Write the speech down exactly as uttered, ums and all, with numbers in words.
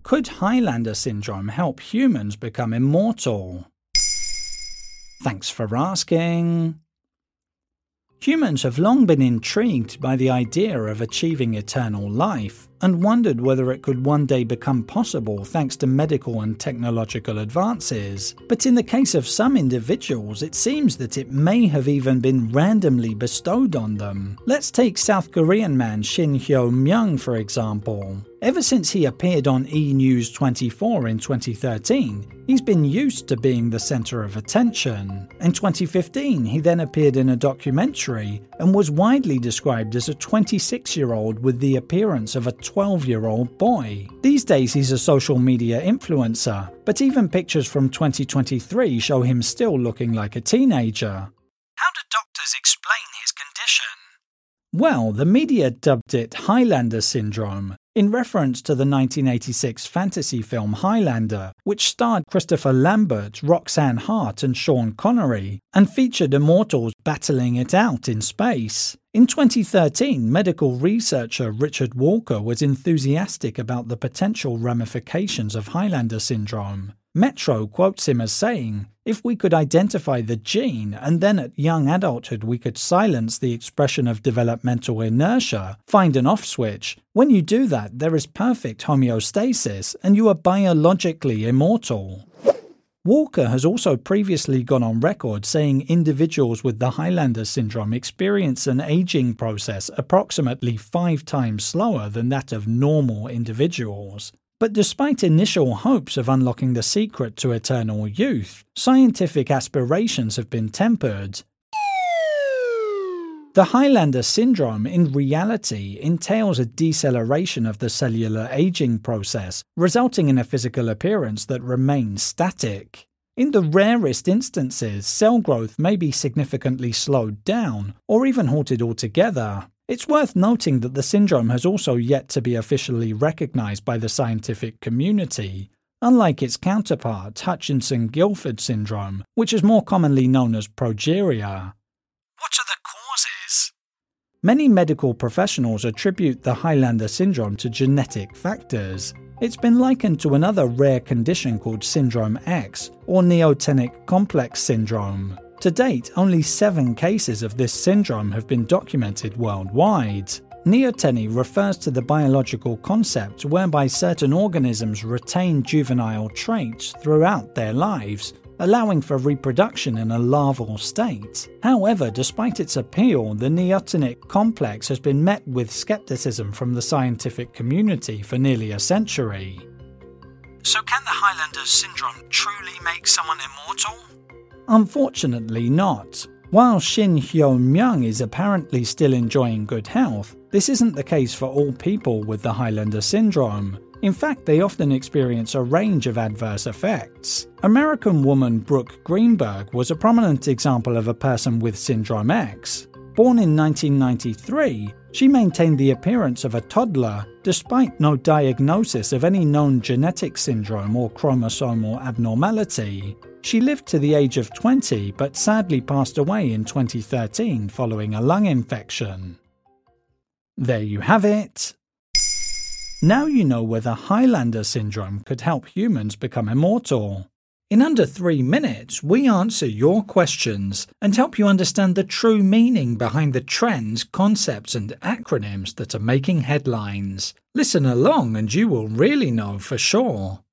Could Highlander syndrome help humans become immortal? Thanks for asking. Humans have long been intrigued by the idea of achieving eternal life and wondered whether it could one day become possible thanks to medical and technological advances. But in the case of some individuals, it seems that it may have even been randomly bestowed on them. Let's take South Korean man Shin Hyo-myung for example. Ever since he appeared on E! News twenty-four in twenty thirteen, he's been used to being the center of attention. In twenty fifteen, he then appeared in a documentary and was widely described as a twenty-six-year-old with the appearance of a twelve-year-old boy. These days he's a social media influencer, but even pictures from twenty twenty-three show him still looking like a teenager. How do doctors explain his condition? Well, the media dubbed it Highlander syndrome, in reference to the nineteen eighty-six fantasy film Highlander, which starred Christopher Lambert, Roxanne Hart and Sean Connery, and featured immortals battling it out in space. In twenty thirteen, medical researcher Richard Walker was enthusiastic about the potential ramifications of Highlander syndrome. Metro quotes him as saying, "If we could identify the gene and then at young adulthood we could silence the expression of developmental inertia, find an off switch, when you do that there is perfect homeostasis and you are biologically immortal." Walker has also previously gone on record saying individuals with the Highlander syndrome experience an aging process approximately five times slower than that of normal individuals. But despite initial hopes of unlocking the secret to eternal youth, scientific aspirations have been tempered. The Highlander syndrome in reality entails a deceleration of the cellular aging process, resulting in a physical appearance that remains static. In the rarest instances, cell growth may be significantly slowed down, or even halted altogether. It's worth noting that the syndrome has also yet to be officially recognized by the scientific community, unlike its counterpart, Hutchinson-Gilford syndrome, which is more commonly known as progeria. What are the causes? Many medical professionals attribute the Highlander syndrome to genetic factors. It's been likened to another rare condition called Syndrome X, or neotenic complex syndrome. To date, only seven cases of this syndrome have been documented worldwide. Neoteny refers to the biological concept whereby certain organisms retain juvenile traits throughout their lives, allowing for reproduction in a larval state. However, despite its appeal, the neotenic complex has been met with skepticism from the scientific community for nearly a century. So can the Highlander syndrome truly make someone immortal? Unfortunately not. While Shin Hyo-myung is apparently still enjoying good health, this isn't the case for all people with the Highlander syndrome. In fact, they often experience a range of adverse effects. American woman Brooke Greenberg was a prominent example of a person with Syndrome X. Born in nineteen ninety-three, she maintained the appearance of a toddler despite no diagnosis of any known genetic syndrome or chromosomal abnormality. She lived to the age of twenty, but sadly passed away in twenty thirteen following a lung infection. There you have it. Now you know whether Highlander syndrome could help humans become immortal. In under three minutes, we answer your questions and help you understand the true meaning behind the trends, concepts, and acronyms that are making headlines. Listen along and you will really know for sure.